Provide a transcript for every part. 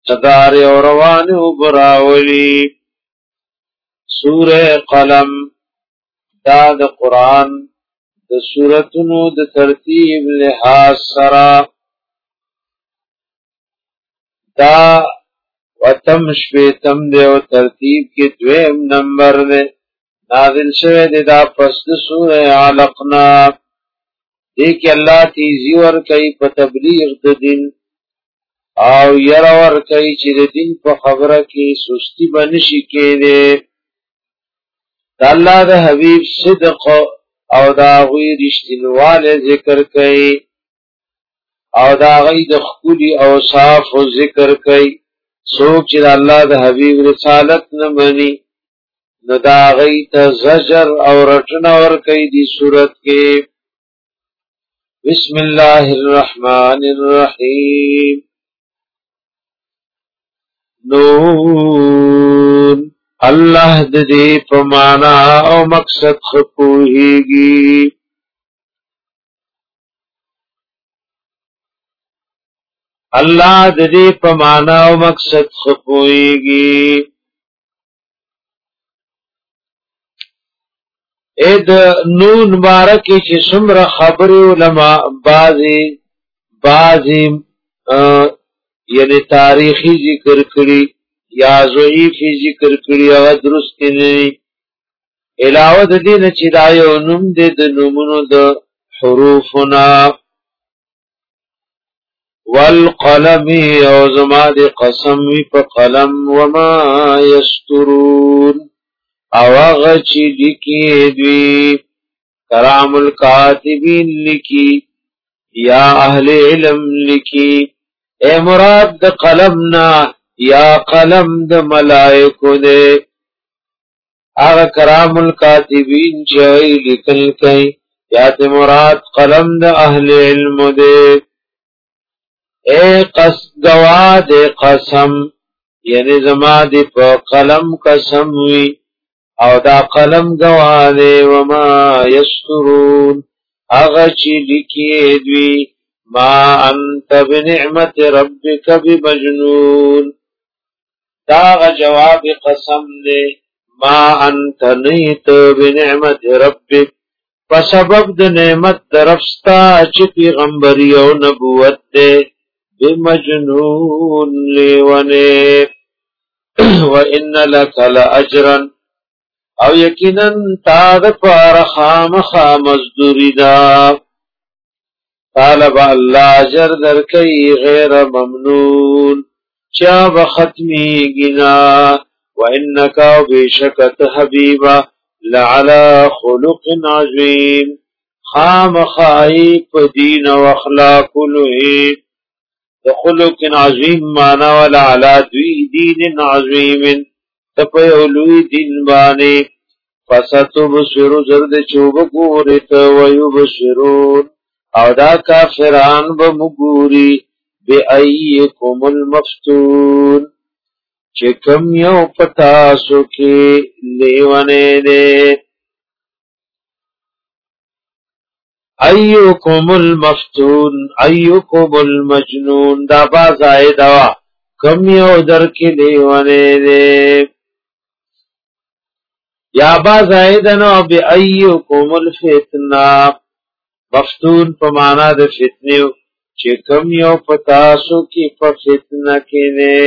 صدار او روان او براولی. سورہ قلم دا د قرآن د سورتونو د ترتیب لحاظ سرا دا وتم شپیتم دے و ترتیب کی دویم نمبر دے نازل شوه دے دا پس د سورہ علقنا دیکھ اللہ تیزی ور کئی پا تبلیغ د دین او یر ور کئی چی د دین پا خبره کی سستی بنشی کے دے دا اللہ دا حبیب صدق او دا غوی رشتنوال ذکر کئی او دا غی د خکولی اوصاف ذکر کئی سوک چی دا اللہ دا حبیب رسالت نمانی نو دا غی تا زجر او رٹنا ورکی دی صورت کے بسم اللہ الرحمن الرحیم نون اللہ دے پمانا او مقصد خپوہیگی اللہ دے پمانا او مقصد خپوہیگی اید نون مبارکی چی سمر خبر علماء بعضی یعنی تاریخی ذکر کری یا ضعیفی ذکر کری او درستی نی علاوه د دین چې دا یو نوم دی د نومونو د حروفنا والقلم او زما د قسم وی په قلم وما یسترون او هغه چې لیکي دوی کرام الکاتبین لیکي یا اهل علم لیکي اے مراد د قلم نا یا قلم د ملائکو دے آغا کرام الکاتبین چاہی لکل کئی یا تے مراد قلم د اہل علم دے اے گواہ دے قسم یعنی زما دی پا قلم قسم وی او دا قلم گواہ دے وما یسترون آغا چی لکی دوی ما انت بنعمت ربک بمجنون داغ جواب قسم دے ما انت نیت بنعمت ربک فسبب د نعمت درفستا چی پیغمبری او نبوت دے بمجنون لیونے وَإِنَّ لَكَ لَأَجْرًا او یقیناً تاد پار خام مزدوری دا طالب اللہ اجر در کئی غیر ممنون چا بختمی گنا وَإِنَّكَ بِشَكَتْ حَبِيبًا لَعَلَى خُلُقٍ عَظِيمٍ خام خائف دین و اخلاق لہی خلق عظیم مانا وَلَعَلَى دین عظیم تپی علوی دین بانے فَسَتُبْصِرُ زرد چوب گورت وَيُبْصِرُونَ او دا کافران بمگوری بی ایکم المفتون چکم یو پتاسو کی لیوانے دے ایکم المفتون ایکم المجنون دا باز آئے دوا کم یو در کی لیوانے دے یا باز آئے دنو بی ایکم الفتنہ مفتون په معنا د فتنه چې کم یو پتاسو کې په فتنه کې نه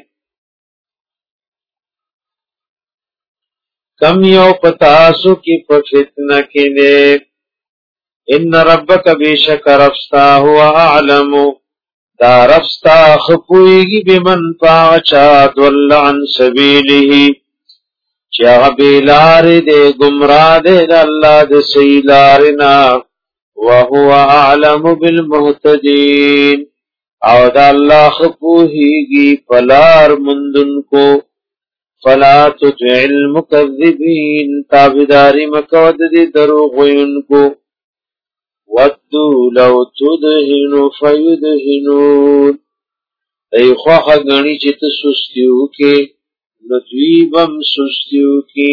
کم یو پتاسو کې په فتنه کې نه ان ربک بیشک رفستا هو اعلم دا رفستا خپویږي بمن پاچا دل عن سبیله چې هغه بیلار دې گمراه دې الله د سیلارنا وهو اعلم بالمهتدين او دا اللہ خپوہیگی پلار مندن کو فلا تطع المکذبین تابداری مکود دی دروغ ان کو ودو لو تدہن فیدہنون ای خواہ گنی چت سستیو کے ندویبم سستیو کی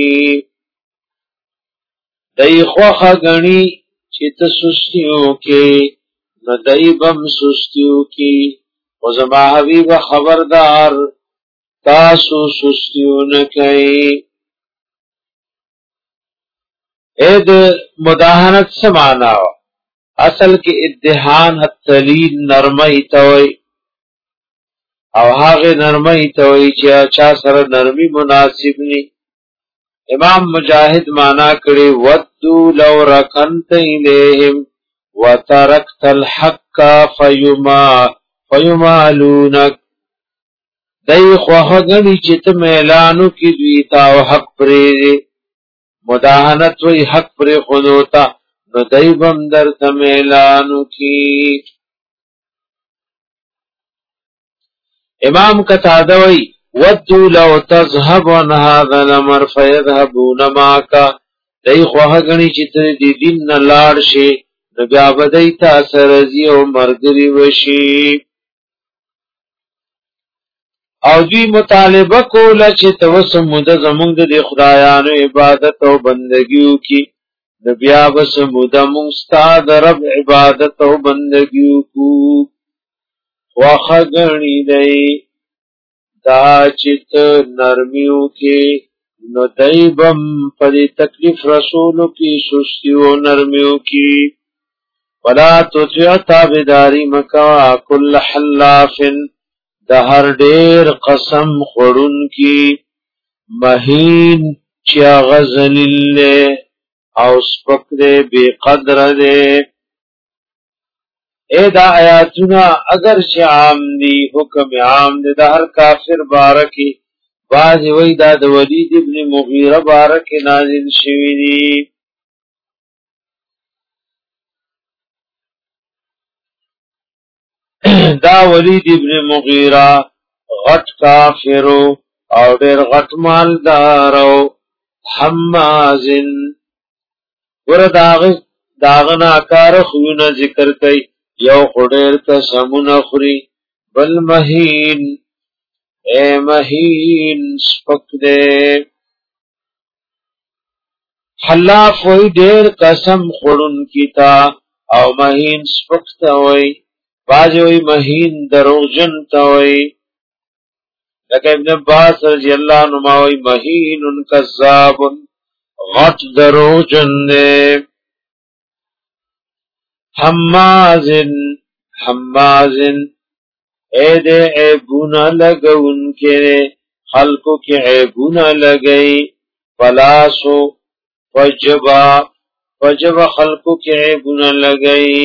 ای خواہ گنی چیت سستیوں کے ندائبم سستیوں کی او زما حبیب خبردار تاسو سستیون کئی. اید مداحنت سمانا اصل کې ادهان التلیل نرمی توي او هغه نرمی توي چې چا سره نرمی مناسب ني. امام مجاهد معنا کړي ودو لو رکنت الیہم وترکت الحق فیمالونک. دای خواه غنی چې ته اعلانو کې دوی تا او حق پرې مداحنت وی حق پرې خودوتا نو دای بم در تم اعلانو کې. امام قتاده وی ودو لو تذهب عن هذا الامر فيذهبون معك. دای خواه غنی چې ته دې دین نه لاړ شي نو بیا بدای تا سره زی او مرګري وشي. او دوی مطالبه کوله چې توسم مده زمونږ د خدایانو عبادت او بندګیو کی نو بیا بس مده مونږ ستاد رب عبادت او بندګیو کو. واخه غنی دی دا چت نرمیو کی نو دایبم پر تکلیف رسولو کی سستیو نرمیو کی. ولا تطیع تابداری مکا کل حلافن د هر ډیر قسم خورون کی مهین چا غزلیل او سپک دے بے قدر دے. اے دا آیاتنا اگر چا عام دی حکم عام دے دا ہر کافر بارکی باز وی دا د ولید ابن مغیرہ بارک نازل شوی دی. دا ولید ابن مغیرہ غټ کافرو او ډیر غټ مالدارو حمازن ور داغنا کار خوونه ذکر کئ یو خډیر قسمونه خوري بل مهین اے مهین سپک دے. حلاف وی ډیر قسم خورن کیتا او مهین سپک تا وی باجی وی مهین دروغجن تا وی. لکه ابن عباس رضی اللہ عنہ وی مهین کذاب غٹ دروغجن دے. حمازن اے دے عیبونا لگون کے خلقو کی عیبونا لگئی پلاسو وجب خلقو کی عیبونا لگئی.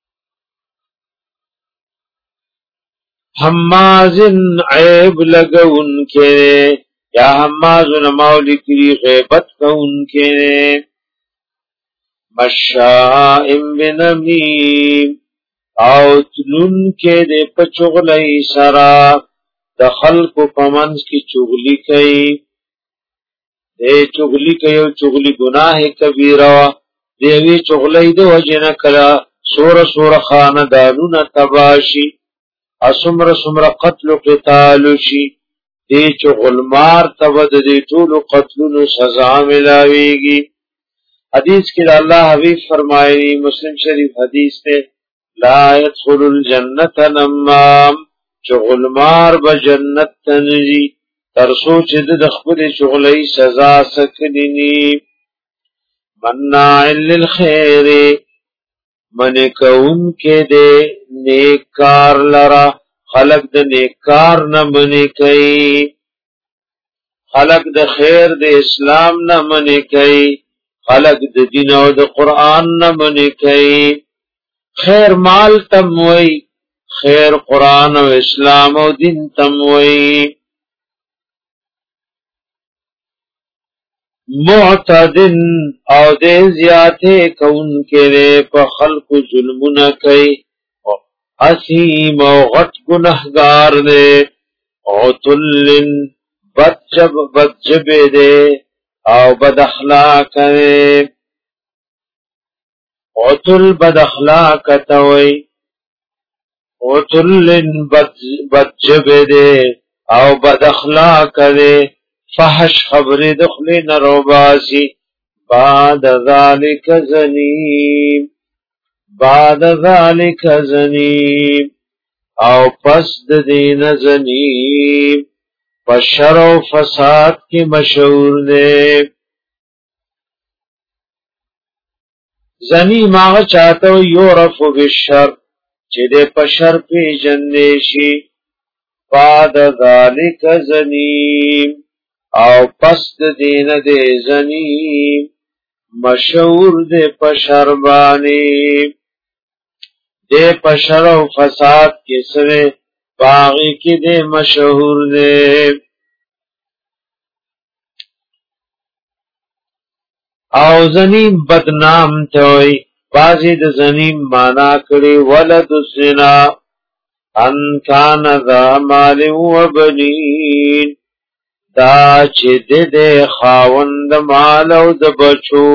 حمازن عیب لگون کے یا حمازن مولی کری غیبت کون کے. مشائم بنمیم او تلون کے دے پچغلی سرا د خلقو پمنس کی چغلی کئی. دے چغلی کئی او چغلی گناہ کبیرہ دیوی چغلی دو وجن کلا سور خاندانون تباشی اسمر سمر قتل و قتالو شی دی چغل مار تبد دی طول قتلون سزا ملاویگی. حدیث کی اللہ حبیب فرمائی مسلم شریف حدیث تے لا يدخل الجنت نمام چغل مار بجنت تنجی ترسو چد دخبر چغلی سزا سکنینی. مناع للخیر من کون کے دے نیک کار لرا خلق د نیک کار نہ منی کئی خلق د خیر د اسلام نہ منی کئی خلق د دین او د قرآن نہ منی کئی. خیر مال تموئی خیر قرآن او اسلام او دین تموئی. معتدن او دے زیادے کون کے دے پا خلق ظلمنا کئی اسیم او غٹ گنہگار دے. عتلن بدجب دے او بد اخلاق دے. عتل بد اخلاق توئی عتلن بدجب دے او بد اخلاق دے. فحش خبر دخل نروباسی بعد ذالک زنیم او پس د دین زنیم پشر و فساد کی مشهور دے زنیم آغا چاہتا یورف بالشر چه دے پشر پی جندشی بعد ذالک زنیم او پس د دین دے زنیم مشهور دے پشر بانی دے پشر و فساد کی سوے باغی کی دے مشهور دے او زنیم بدنام توئی بازی د زنیم مانا کری ولد الزنا ان کان ذا مال و بنین دا چه دے خاوند مال او د بچو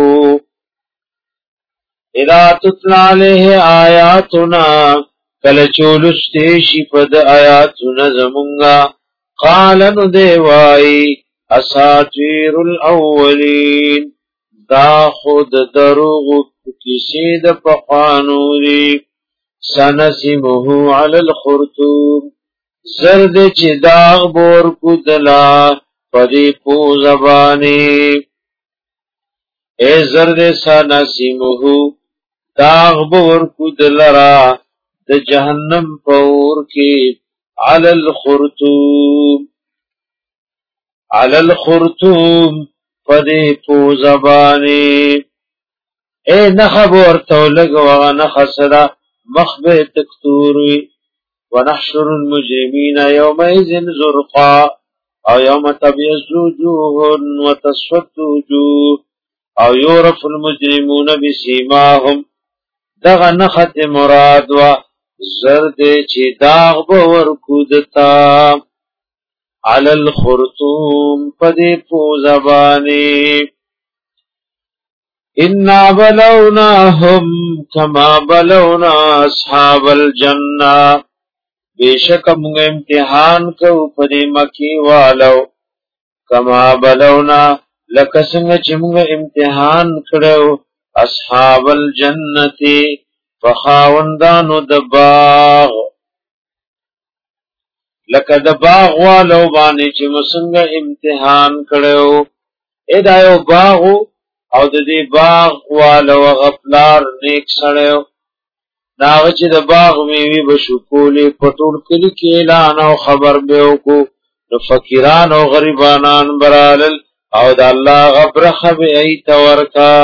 اذا تتلا علیہ آیاتنا کل چولستیشی پد آیاتنا زمونگا قالن دیوائی اساطیر الاولین دا خود دروغ کسی د پخوانو دی سنسمه علی الخرطوم زرد چی داغ بور کدلا پدی پو زبانی اے زرد سنسمه داغ بور کدلرا د جہنم پور کی علی الخرطوم پدی پو زبانی اے نخبور تولگ وغا نخصدا مخبه تکتوروی ونحشر المجرمین یومئذ زرقا او یوم تبیض وجوه وتسود وجوه او یورف المجرمون بسیماهم دغه نخت مراد و زرد چی داغ بور کودتا علی الخرطوم پدی پو زبانی انا بلوناهم کما بلونا اصحاب الجنہ بیشک مونږ امتحان کو پدی مکی والو کما بلونا لکه څنګه چې مونږ امتحان کړو اصحاب الجنتی فخاوندانو د باغ لکه د باغ والو باندې چې موږ امتحان کړو ادایو باغ او د دې باغ والو غفلار نیک سړیو داغه چې د باغ میوي بشکولې پټول کلی کې اعلان او خبر به وکړو نو فقیران او غریبانان برالل او د الله غبرخه به ای تورکا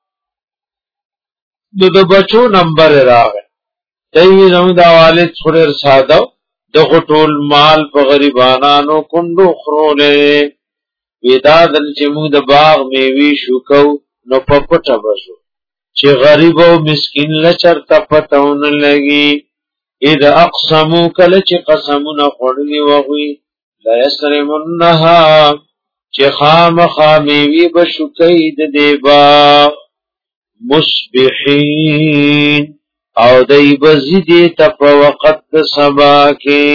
د بچو نمبر راغی دوی زمو دا والد خورر ساده د غټول مال په غریبانانو کندو خرولې ودا دل چې موږ د باغ میوي شوکو نو په پټه بشو چې غریب او مسکین لچرته پتاون لګي اذا اقسموا کله چې قسمونه خورلي وغوي لا يسرمنها چې خامخا میوي بشوکې د دیبا مصبحین او دای بزیدی تا په وخت د سبا کې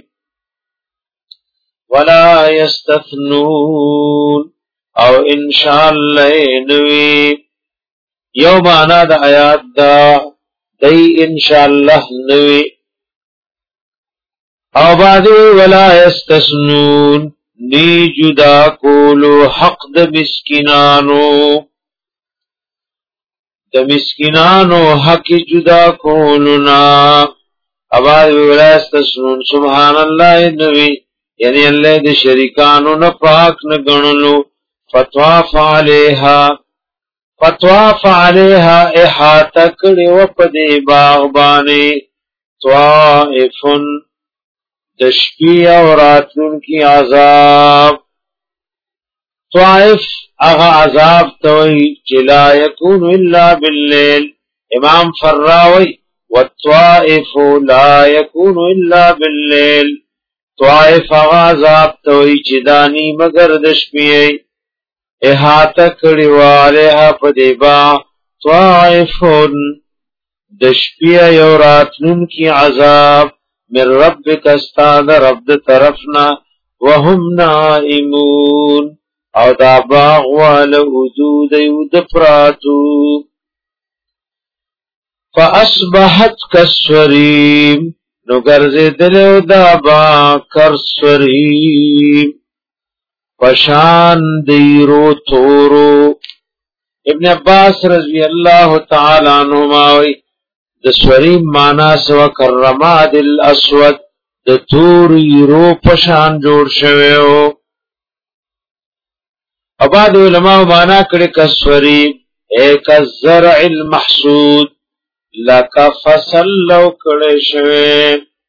ولا یستثنون او ان شاء الله نوی یو معنا د آیات دا دای ان شاء الله نوی او بعد ولا یستثنون نی جدا کولو حق د مسکینانو د مسکینانو حق جدا کولنا اباد ولاستسنون سبحان الله نوی یعنی الله د شریکانو نه پاک نه غنلو فتواف علیها احاطه کړي و په دې باغ باندې طائفن د شپې او راتلون کی عذاب طائف اغا عذاب توي چې لا يكون الا بالليل امام فراوي والطائف لا يكون الا بالليل طائف اغا عذاب توي چې دانی مگر د شپې احاطه کړي والها په دیبا طائفون د شپې او راتلون کی عذاب من ربک استاد رب طرفنا وهم نائمون او دا باغ والا حدود یود پراتو فاصبحت کالصریم نو ګرځیدلو دا با کرسری پشان دیرو تورو. ابن عباس رضی اللہ تعالی عنہما وی د سوری معنا سو کرماد الاسود د تور یرو پشان جوړ شویو. اباد علماء معنا کړي کسوری ایک الزرع المحسود لک فصل لو کړي شوی.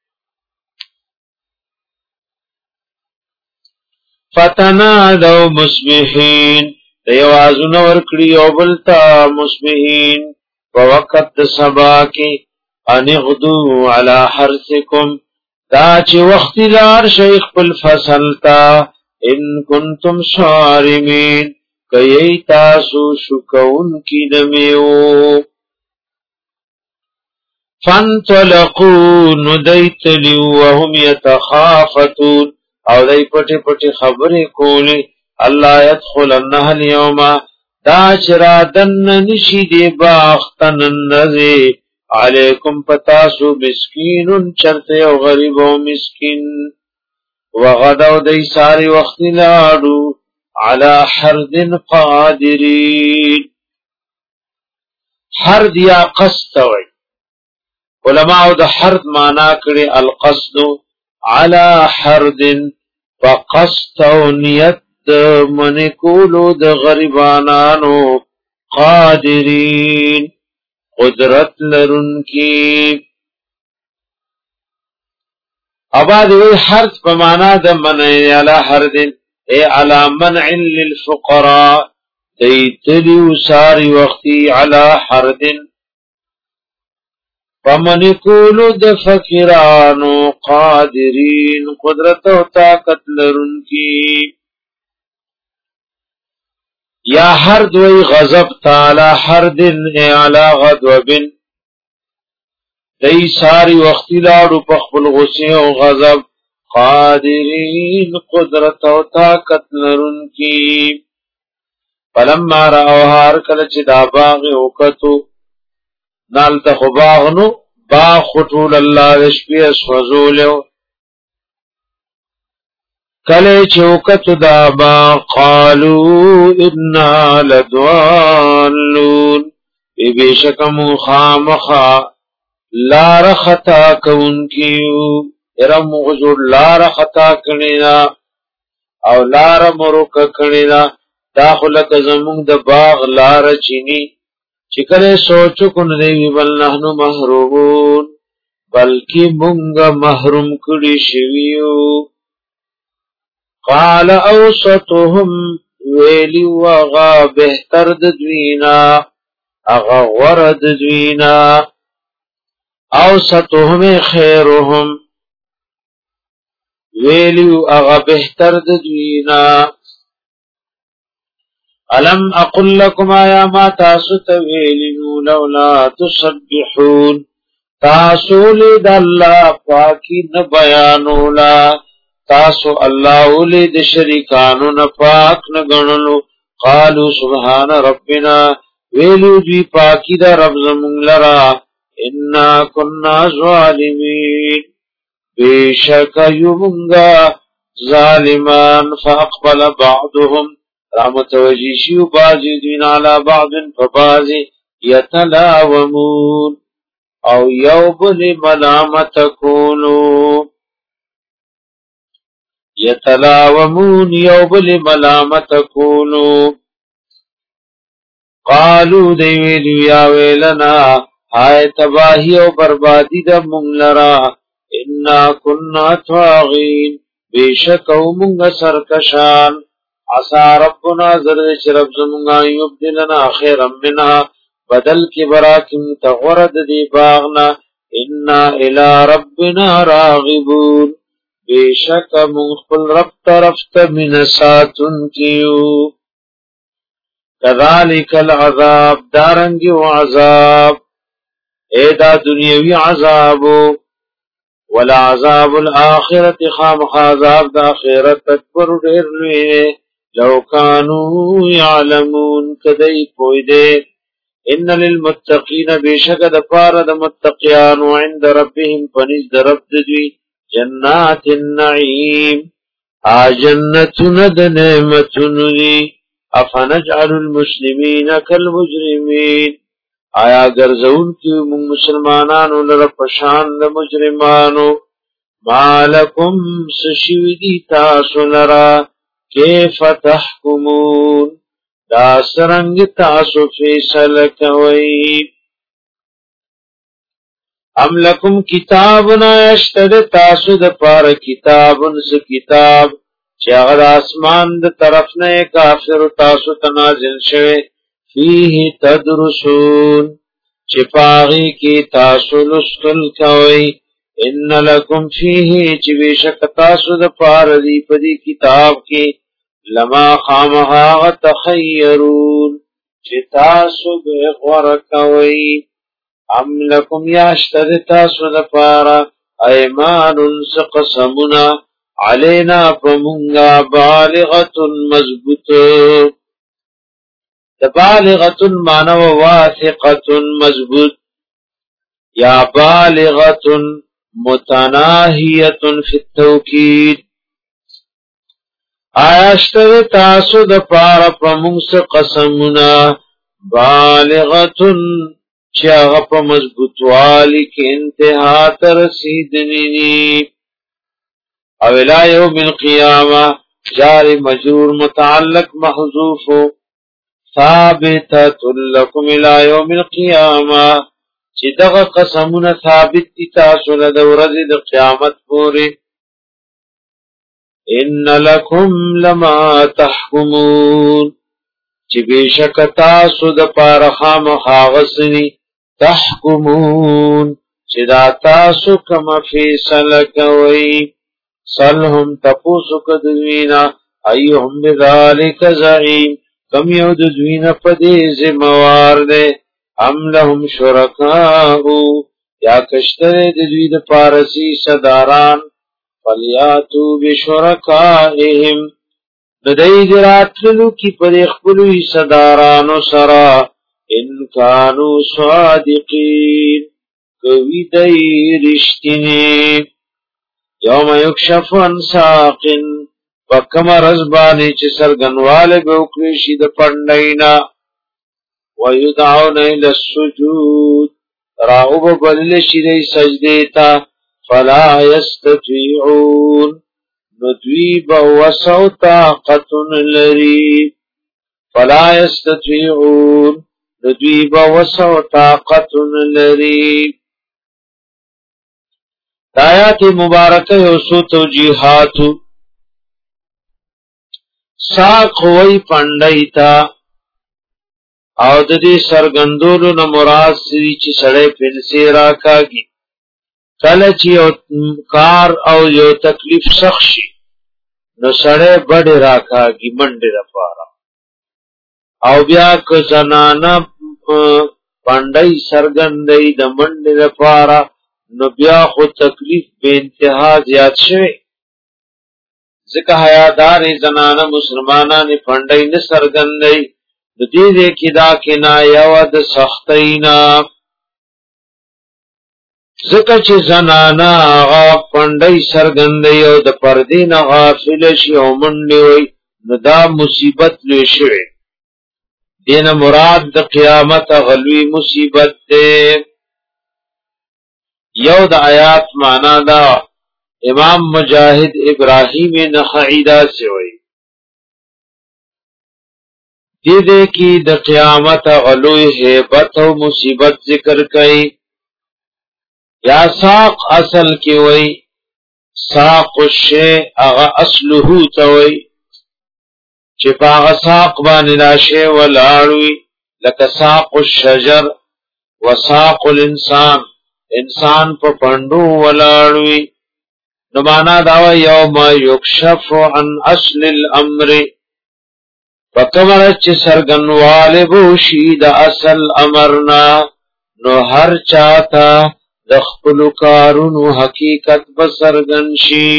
فتنادوا مصبحین دیوازونه ورکړي او بلتا مصبحین په وخت د سبا کې ان غدو علی حرثکم دا چې وخت لار شیخ په فصل تا ان کنتم صارمین کای تاسو شکون کی دمیو. فانطلقوا ندیتلی وهم یتخافتون او دای پټی پټی خبرې کولې الله يدخلنها اليوم دا چرادن نشی دی باختن نزی علیکم پتاسو مسکین چرته او غریب او مسکین. وغدو دی ساری وقت لاړو علی حرد قادرین. حرد یا قصد وی علماء د حرد معنا کړي القصد علی حرد فقصد او نیت من کولو د غریبانانو قادرین قدرت لرونکی. اباد وی حرد په معنا د منع علی حرد ای علی منع للفقراء دیتلیو ساری وقتی علی حرد فمن کولو د فقیرانو قادرین قدرت او طاقت لرونکی. یا حرد وی غضب تعالی حردن اعلا غضبن دی ساری وقتی لاړو په خپل غصه او غضب قادرین قدرت او طاقت لرونکی. فلما راوها هر کله چې دا باغ وکتو نال ته خو باغ نو باغ خطول الله شپې اسوزولو کله چوکت دابا قالو انا لدوالون بیشکم خامخا لار خطا کونکیو ارم غزور لار خطا کنینا او لار مروک کنینا داخلک زمونگ دا باغ لار چینی چکر سوچو کن دیوی بل نحنو محرومون بلکی مونگا محروم کڑی شویو. قال اوسطهم ویلی وغا بہتر ددوینا اغا ورد دوینا اوسطهم خیرهم ویلی اغا بہتر ددوینا. علم اقل لکم آیا ما تاسو تویلنو لولا تسبحون تاسو لید اللہ پاکی نبیانولا تاسو الله ولید شریکانو نه پاک نه غنلو. قالو سبحان ربنا ویلو دی پاکی دا رب زمون لرا انا كنا ظالمین بیشک یومنگا ظالمان. فاقبل بعضهم رامتوجیشیو بازی دین علی بعض فبازی یتلاومون او یوبل ملامت کونو یتلاومون یوبل ملامت کونو. قالو دیویلو یا ویلنا ہائے تباہی و بربادی دا منگلرا انا کننا تواغین بیشکو منگا سرکشان. عصا ربنا زرد رب زمنگا یبدلنا خیرا منها بدل کی براکم تغورد دی باغنا انا الى ربنا راغبون بیشک مخبل رب طرف من ساتن کیو. کذالک العذاب دارنگی و عذاب ایدا دنیاوی عذابو ولا عذاب الاخرت خامخ عذاب دا آخرت اکبر دیر لوی لو کانو یعلمون کدی پوی دے ان للمتقین بشک د پاره د متقیان عند ربهم فنز رب دوی جنات النعیم جنتون د نعمتون دی افنجعل المسلمین کالمجرمین آیا ګرځون کی مسلمانانو لره پشان د مجرمانو مالکم سشویدی تاسو لرا کیف تحکمون دا سرنگ تاسو فیصل کوئی ام لکم کتابنا اشتد تاسو د پار کتابن س کتاب چاغد آسمان د طرف نه کافر تاسو تنازل شوه فیه تدرسون چپاغی کی تاسو لستل کوئی ان لکم فیه چی بیشک تاسو د پار دی پدی کتاب کی لما خامها تخیرون چی تاسو بے غور کوئی ام لکم یاشتد تاسو د پارا ایمان سقسمنا علینا پمونگا بالغت مضبوط بالغت مانو واثقت مضبوط یا بالغت متناہیت فی التوکید آیاشتر تاسو د پارا پمونگ قسمنا بالغتن چاغ پا مضبوطوالی کی انتہا ترسیدنی او الى یوم القیامة جار مجرور متعلق محذوف ثابتت لکم الى یوم القیامة چی دغ قسمون ثابت تی تاسو لدورز د قیامت پوری ان لکم لما تحکمون چی بیشک تاسو د پارخام خاغسنی تحکمون چی دا تاسو کم فیصل کوئی سلهم تپوسو کدوینا ایهم بذالک زعیم کم یو ددوینا پدی زموار دے ام لهم شرکاؤ یا کشتر ددوی د پارسی صداران فلیاتو بشرکائهم ندائی دراتلو کی پر اخبلوی صدارانو سرا انکانو صادقین کوی دائی رشتینی یوم یکشف عن ساقن وکم رزبانی چه سرگنوال بوکریشی دا پندینا ویدعون الى السجود راغب بللشی دی سجدیتا فلا یستطیعون ندویب وسو طاقتن لری فلا یستطیعون ندویب وسو طاقتن لری آیات مبارکه یوسو توجیحاتو ساق وی پندیتا او د دې سرګندولو نه مراد سری چې سړی پنسي راکاږي کله چې یو کار او یو تکلیف سخت شي نو سړی بډې راکاږي منډې لپاره او بیا که زنانه پندای سرګندۍ د منډې لپاره نو بیا خو تکلیف به انتها زیات شوی ځکه حیادار زنانه مسلمانانې پندای نه سرګندۍ د دې کې دا کنایه و د سختینا ځکه چې زنانا هغه پندای سرګندۍ او د پردې نه غافل شي او منډې وي نو دا مصیبت لوی شوی دینه مراد د قیامت غلوی مصیبت ده یو د آیات معنا دا امام مجاهد ابراهیم نخعی دا سوی دیده کی د قیامت غلوی حیبت و مصیبت ذکر کئی یا ساق اصل کی وی ساق الشی اغا اصلحو توی چی پا اغا ساق بانی لاشی ولاړوی لکه ساق الشجر و ساق الانسان انسان په پندو ولاړوی نو معنا دا یوم یکشف عن اصل الامر فکمر چې سرګنواله بوشي د اصل امرنا نو هر چاته د خپل کارونو حقیقت بسرګن شي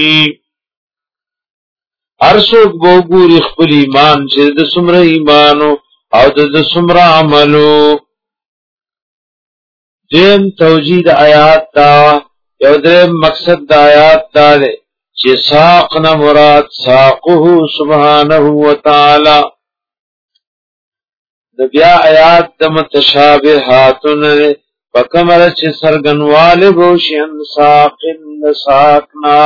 هر څوک وګوري خپل ایمان چې د څومره ایمانو او د څومره عملو دیم توجید آیات دا یو درم مقصد دا آیات دا دے چی ساقنا مراد ساقه سبحانه وتعالی بیا آیات د متشابهاتن فکمر چی سرگنوال بوشن ساقن ساقنا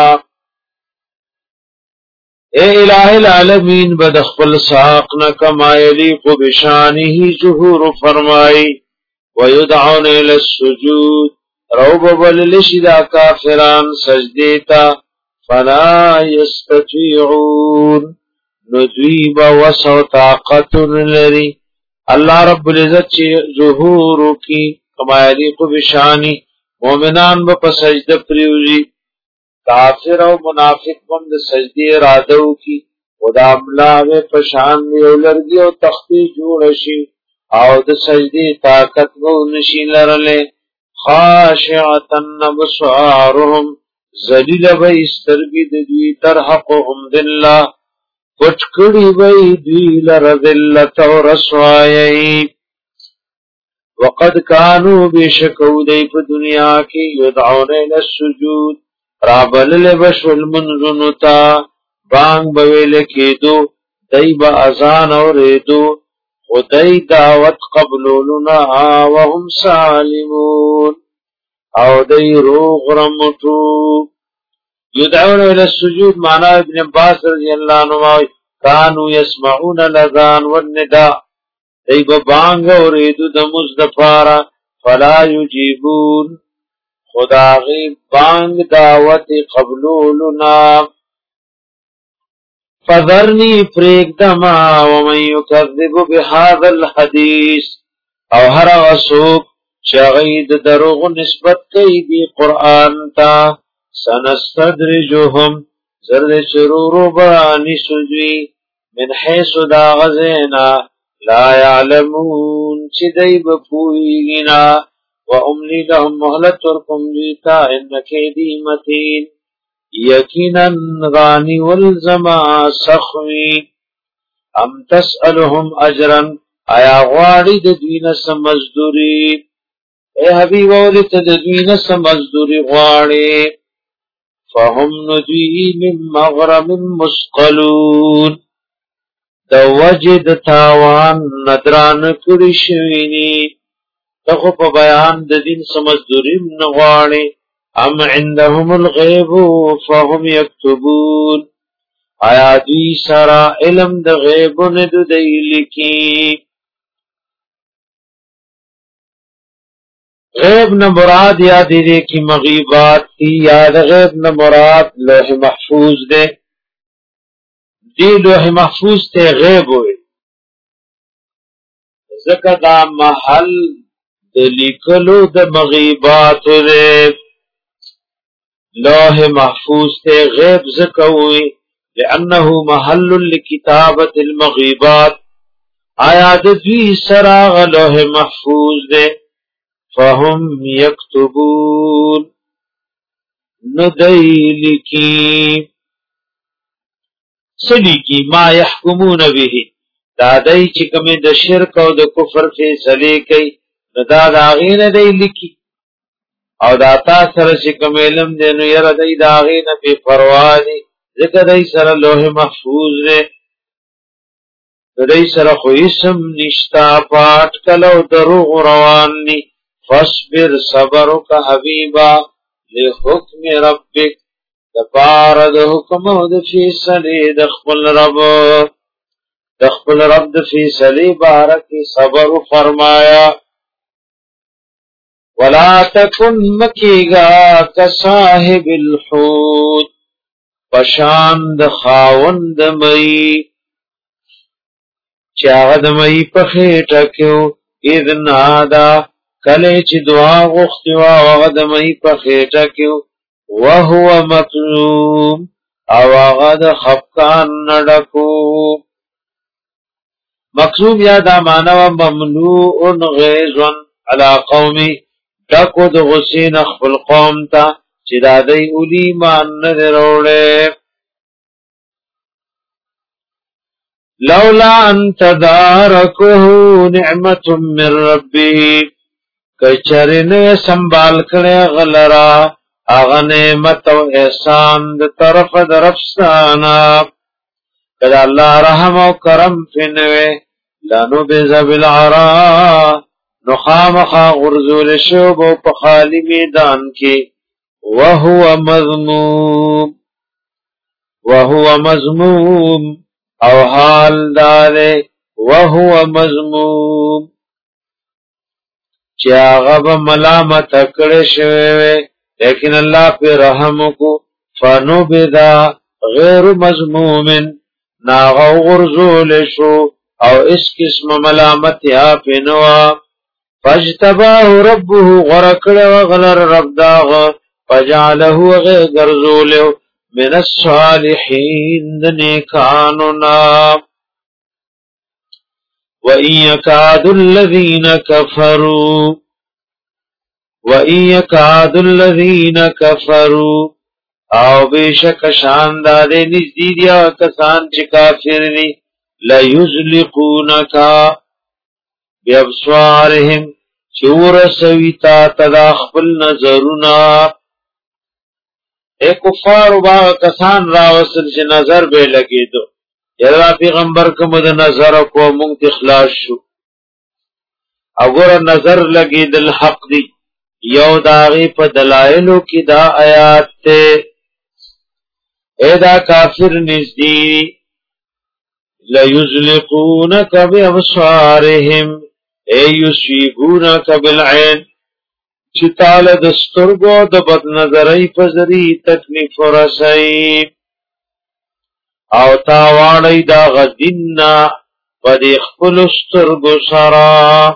اے الہ العالمین بدخل ساقنا کما یلیق بشانه ظهور فرمائی ویدعون الى السجود روب بللشدا کافران سجدیتا فلا یستطیعون ندویب وسو طاقت لری اللہ رب العزت چی ظهور کی کما یلیق بشانی مومنان با سجد پریوزی کافر او منافق بند سجدی ارادو کی خدا املاوے پشان دیو لرگی او تختی جوڑشی او د سجدی طاقت گو نشی لرلے خاشعتن بصارهم ذلیل بی استرگی دوی ترحقهم دلہ پٹکڑی بی دوی لرذلت و رسوائی وقد کانو بشکو دی پا دنیا کی یدعون الى السجود رابلل بشول منزنتا بانگ بویل کیدو دی با ازان اور ریدو خدای دعوت قبلولنا وهم سالمون او دی روغ رمتو یدعون الى السجود معنی ابن عباس رضی اللہ عنہ کانو یسمعون الاذان والنداء دی با بانگ اور ریدو دمز دفارا فلا یجیبون خدا غیب بانگ دعوت قبلولنا فذرنی پریک دما ومن یکذب بهذا الحدیث او هر غسوک شغید دروغ نسبت کئی دی قرآن تا سنستدرجهم زرد چرورو برانی سجوی من حیث دا غزینا لا یعلمون چی دی بپویگینا وَأُمْلِي لَهُمْ مُهْلَةٌ ورکم دیتا ان کیدی متین یقینا غانی والزما سخوی ام تسألهم اجرا آیا غواړي د دوی نه سمزدوري اے حبیب اولت د دوی نه سمزدوري غواړي فهم ندوی من مغرم مسقلون د وجد تاوان ندران کړي شویني تخو په بیان د دین سمزدوریم نغواړي ام عندهم الغیب فهم یکتبون آیا دوی سرا علم د غیب ندو دی لکی غیب نه مراد یا دیده کی مغیبات تی یا د غیب نه مراد لوح محفوظ دے دی لوح محفوظ تے غیب ہوئے ذکر دا محل لیکلو د مغیبات دے لوح محفوظ تے غیب زکوی لانه محل لکتابت المغیبات آیا د دوی سراغ لوح محفوظ دے فهم یکتبون ندی لکی سلیکی ما یحکمون به دادای چکم د شرک او د کفر فیصله کوي دا داغین دی لکی او دا تا سره چې کوم علم دی نو یره دی داغین په پروا دی ځکه دی سره لوح محفوظ دی دی سره خو اسم نشتا پاٹ کلو دروغ روان نی فاصبر صبرک حبیبا لحکم ربک دپار د حکم او د فیصله د خپل رب د فیصله بارکی صبر فرمایا ولا تکن مکیگا کصاحب الحوت پشان د خاوند مئی چاغ د مئی په خېټه کې اذن ادا کله چې دعا غوښتي او د مئی په خېټه کې وهو مکذوب او هغه د خفقان نډکو مکذوب یا دا معنی مملوء غیظ علی قومي ډکو د غسین خپل قوم ته چې دا دی اولی مان نه وروړي لولا ان تدارکه نعمت من ربه کچرنه سنبال کړي غلرا اغه نعمت او احسان د طرف درفستانا کله الله رحم او کرم فنوي لانو بذبل عرا نخامخ غرزول شوب په خالی میدان کې وهو مذموم او حال دار وهو مذموم چې هغه ملامت کړي شوی لیکن الله په رحم کو فانو بدا غیر مذموم ناغو غرزول شو او اس قسم ملامت یا پنوا فاجتباه ربه غرکل وغلر رب داغ فجعله غرزول من الصالحین نیکاننا وَإِن يَكَادُ الَّذِينَ كَفَرُوا او بیشک شاندار نزدې دي کسان چې کافر دي لا یزلقونک بابصارهم چور سویتا تدا خپل نظرنا اے کفار با کسان راوصل چې نظر به لګیدو یلا پیغمبر کوم د نظر کو مونږ اخلاص شو اگر نظر لګیدل حق دی یو داغي په دلایلو کې دا آیات ته ادا کافر نزدی لا یزلقونک بابصارهم ای یصيبونک بالعين چې تعالی د سترګو د بد نظرۍ په ذریعہ تکلیف ورسای او تا واړی دا غدینا په دې خپل سترګو سره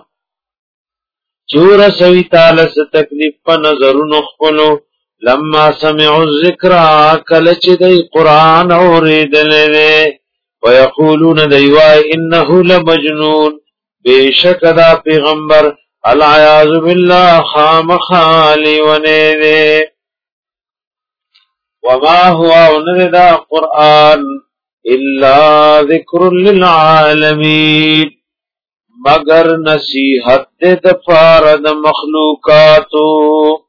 چور سوی تعالی ست تکلیف په نظرونو خپلو لما سمعوا الذکر کل چې د قران اوریدلې ويقولون دیوا انه لمجنون بیشک دا پیغمبر العیاذ بالله خامخالی ونه وما هو انذا قران الا ذکر للعالمین مگر نصیحت د فرد مخلوقاتو